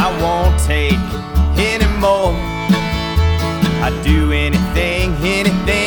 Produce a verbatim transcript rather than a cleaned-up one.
I won't take anymore. I'd do anything, anything